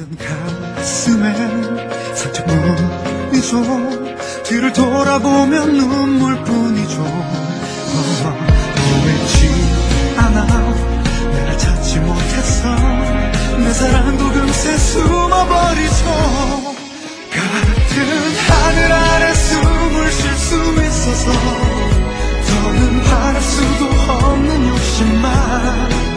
힘든 가슴에 상처뿐이죠. 뒤를 돌아보면 눈물뿐이죠. 보이지 않아 내가 찾지 못했어. 내 사랑도 금세 숨어버리죠. 같은 하늘 아래 숨을 쉴 수 있어서 더는 바랄 수도 없는 욕심만